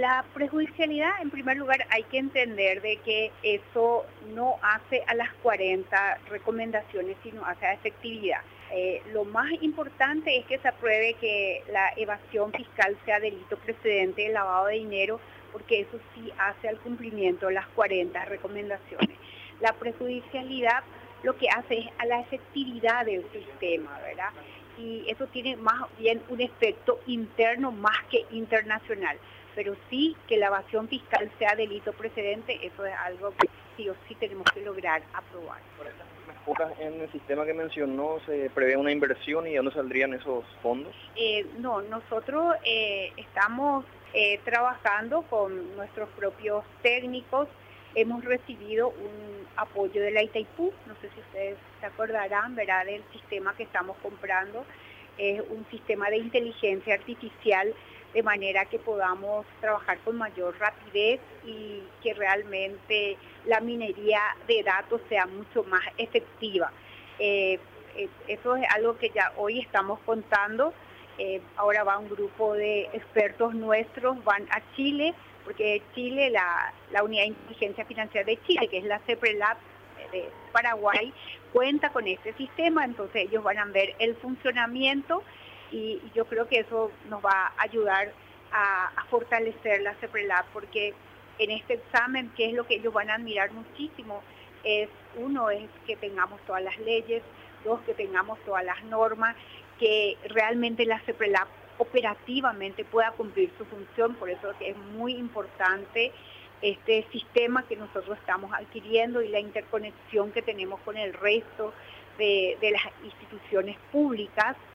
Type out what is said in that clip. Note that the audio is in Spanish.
La prejudicialidad, en primer lugar, hay que entender de que eso no hace a las 40 recomendaciones, sino hace a efectividad. Lo más importante es que se apruebe que la evasión fiscal sea delito precedente de lavado de dinero, porque eso sí hace al cumplimiento de las 40 recomendaciones. La prejudicialidad lo que hace es a la efectividad del sistema, ¿verdad? Y eso tiene más bien un efecto interno más que internacional. Pero sí que la evasión fiscal sea delito precedente, eso es algo que sí o sí tenemos que lograr aprobar. Por estas primeras cuotas en el sistema que mencionó, ¿se prevé una inversión y de dónde saldrían esos fondos? No, nosotros estamos trabajando con nuestros propios técnicos. Hemos recibido un apoyo de la Itaipú, no sé si ustedes se acordarán, ¿verdad?, del sistema que estamos comprando. Es un sistema de inteligencia artificial, de manera que podamos trabajar con mayor rapidez y que realmente la minería de datos sea mucho más efectiva. Eso es algo que ya hoy estamos contando. Ahora va un grupo de expertos nuestros, van a Chile, porque Chile, la Unidad de Inteligencia Financiera de Chile, que es la CEPRELAB de Paraguay, cuenta con este sistema, entonces ellos van a ver el funcionamiento y yo creo que eso nos va a ayudar a fortalecer la CEPRELAB, porque en este examen, ¿qué es lo que ellos van a admirar muchísimo? Uno es que tengamos todas las leyes, dos, que tengamos todas las normas, que realmente la CEPRELAB operativamente pueda cumplir su función. Por eso es muy importante este sistema que nosotros estamos adquiriendo y la interconexión que tenemos con el resto de las instituciones públicas.